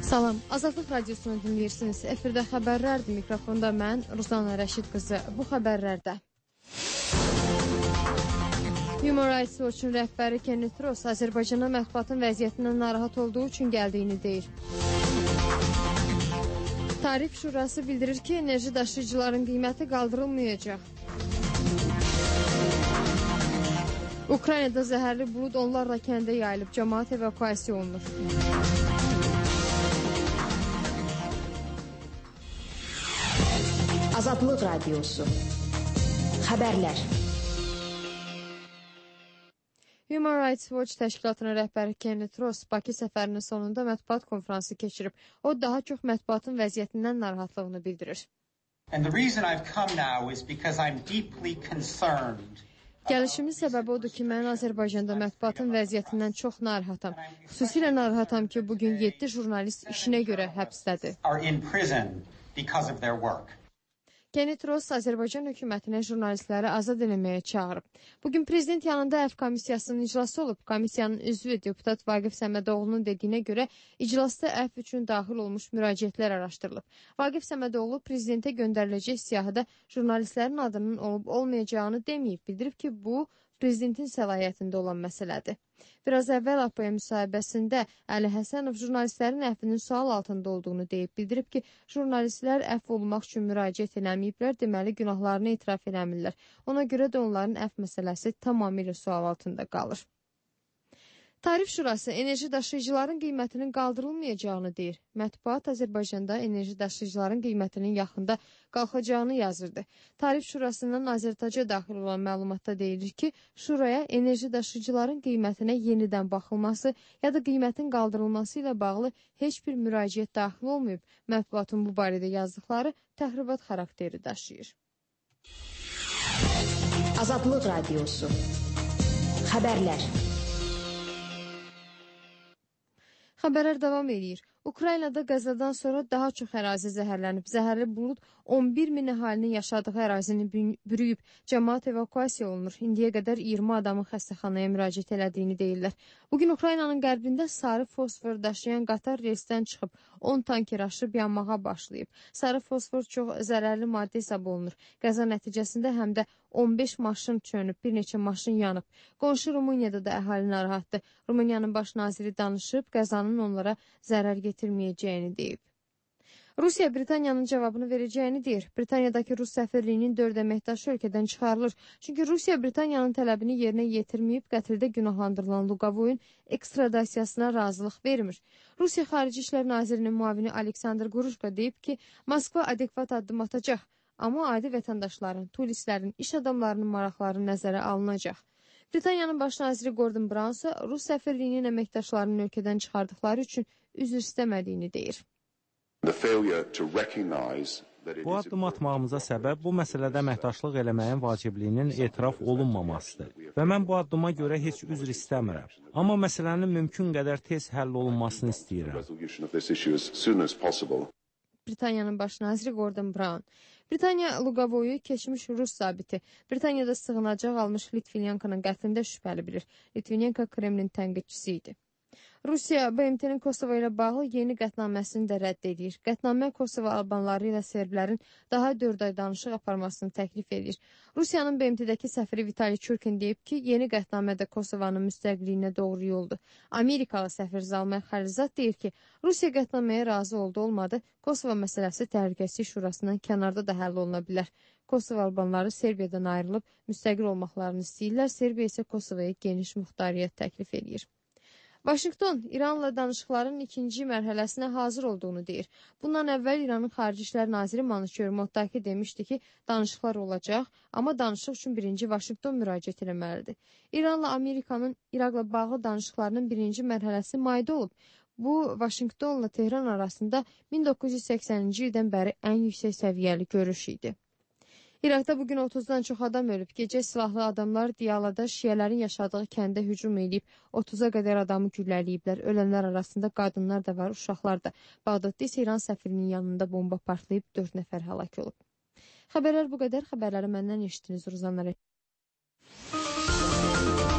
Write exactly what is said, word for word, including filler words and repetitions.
Salam, Azadlıq Radiosunu dinləyirsiniz. Efirdə xəbərlərdir. Mikrofonda mən, Ruzana Rəşid qızı. Bu xəbərlərdə Human Rights Watch-un rəhbəri Kenneth Ross Azərbaycana mətbuatın vəziyyətindən narahat olduğu üçün gəldiyini deyir. Tarif Şurası bildirir ki, enerji daşıyıcıların qiyməti qaldırılmayacaq. Ukraynada zəhərli bulud onlarla kəndə yayılıb, cəmaət evakuasiya olunur. Azadlıq Radiosu Xəbərlər. Human Rights Watch təşkilatının rəhbəri Kenneth Ross Bakı səfərinin sonunda mətbuat konfransı keçirib. O, daha çox mətbuatın vəziyyətindən narahatlığını bildirir. Gəlişimin səbəbi odur ki, mən Azərbaycanda mətbuatın vəziyyətindən çox narahatam. Xüsusilə narahatam ki, bugün yeddi jurnalist işinə görə həbsdədir. Kenneth Ross Azərbaycan hökumətinə jurnalistləri azad eləməyə çağırıb. Bugün prezident yanında Əf komissiyasının iclası olub. Komissiyanın üzvü deputat Vaqif Səmədoğlu'nun dediyinə görə iclasda Əf üçün daxil olmuş müraciətlər araşdırılıb. Vaqif Səmədoğlu prezidentə göndəriləcək siyahıda jurnalistlərin adının olub-olmayacağını deməyib. Bildirib ki, bu prezidentin səlahiyyətində olan məsələdir. Biraz əvvəl A P müsahibəsində Əli Həsənov jurnalistlərin əfvinin sual altında olduğunu deyib. Bildirib ki, jurnalistlər əfv olunmaq üçün müraciət eləməyiblər, deməli günahlarını etiraf eləmirlər. Ona görə də onların əfv məsələsi tamamilə sual altında qalır. Tarif Şurası enerji daşıyıcıların qiymətinin qaldırılmayacağını deyir. Mətbuat Azərbaycanda enerji daşıyıcıların qiymətinin yaxında qalxacağını yazırdı. Tarif Şurasından Azərtaca daxil olan məlumatda deyilir ki, Şuraya enerji daşıyıcıların qiymətinə yenidən baxılması ya da qiymətin qaldırılması ilə bağlı heç bir müraciət daxil olmayıb. Mətbuatın bu barədə yazdıqları təxribat xarakteri daşıyır. Azadlıq Radiosu Xəbərlər. Xəbərlər davam edir. Ukraynada qəzadan sonra daha çox ərazi zəhərlənib. Zəhərli bulud on bir min əhalinin yaşadığı ərazini bürüyüb. Cəmaət evakuasiya olunur. İndiyə qədər iyirmi adamın xəstəxanaya müraciət elədiyini deyirlər. Bugün Ukraynanın qərbində sarı fosfor daşıyan qatar reysdən çıxıb. on tanker aşıb yanmağa başlayıb. Sarı fosfor çox zərərli maddə hesab olunur. Qəza nəticəsində həm də on beş maşın çönüb, bir neçə maşın yanıb. Qonşu Rumuniyada da əhali narahatdır. Rumıniyanın baş naziri danışıb, qəzanın onlara zərər getirməyəcəyini deyib. Rusiya Britaniyanın cavabını verəcəyini deyir. Britaniyadakı Rus səfirliyinin dörd əməkdaşı ölkədən çıxarılır. Çünki Rusiya Britaniyanın tələbini yerinə yetirməyib, qətldə günahlandırılan Luqavoyun ekstradasiyasına razılıq vermir. Rusiya Xarici İşlər Nazirinin müavini Aleksandr Quruşko deyib ki, Moskva adekvat addım atacaq. Amma adi vətəndaşların, turistlərin, iş adamlarının maraqları nəzərə alınacaq. Britaniyanın baş naziri Gordon Brown isə Rus səfirliyinin əməkdaşlarının ölkədən çıxardıqları üçün üzr istəmədiyini deyir. Bu addım atmağımıza səbəb bu məsələdə əməkdaşlıq eləməyin vacibliyinin etiraf olunmamasıdır. Və mən bu addıma görə heç üzr istəmirəm. Amma məsələnin mümkün qədər tez həll olunmasını istəyirəm. Britaniyanın baş naziri Gordon Brown. Britaniya Luqavoyu keçmiş Rus zabiti, Britaniyada sığınacaq almış Litvinenkonun qətlində şübhəli bilir. Litvinenko Kremlin tənqidçisi idi. Rusiya B M T-nin Kosova ilə bağlı yeni qətnaməsini də rədd edir. Qətnamə Kosova albanları ilə serblərin daha dörd ay danışıq aparmasını təklif edir. Rusiyanın B M T-dəki səfiri Vitali Churkin deyib ki, yeni qətnamədə Kosovanın müstəqilliyinə doğru yoldur. Amerikalı səfir Zalmay Xəlizad deyir ki, Rusiya qətnaməyə razı oldu olmadı, Kosova məsələsi Təhlükəsizlik Şurasından kənarda da həll oluna bilər. Kosova albanları Serbiyadan ayrılıb müstəqil olmaqlarını istəyirlər, Serbiya isə Kosovaya geniş muxtariyyət təklif edir. Vaşinqton İranla danışıqların ikinci mərhələsinə hazır olduğunu deyir. Bundan əvvəl İranın Xarici İşlər Naziri Manuşur Mottaki demişdi ki, danışıqlar olacaq, amma danışıq üçün birinci Vaşinqton müraciət etməlidir. İranla Amerikanın İraqla bağlı danışıqlarının birinci mərhələsi mayda olub. Bu, Vaşinqtonla Tehran arasında min doqquz yüz səksəninci ildən bəri ən yüksək səviyyəli görüş idi. İraqda bugün otuzdan çox adam ölüb. Gecə silahlı adamlar Diyalada şiyələrin yaşadığı kəndə hücum edib, otuza qədər adamı güllələyiblər. Ölənlər arasında qadınlar da var, uşaqlar da. Bağdadda isə İran səfirinin yanında bomba partlayıb dörd nəfər həlak olub. Xəbərlər bu qədər. Xəbərləri məndən eşitdiniz Ruzanlar.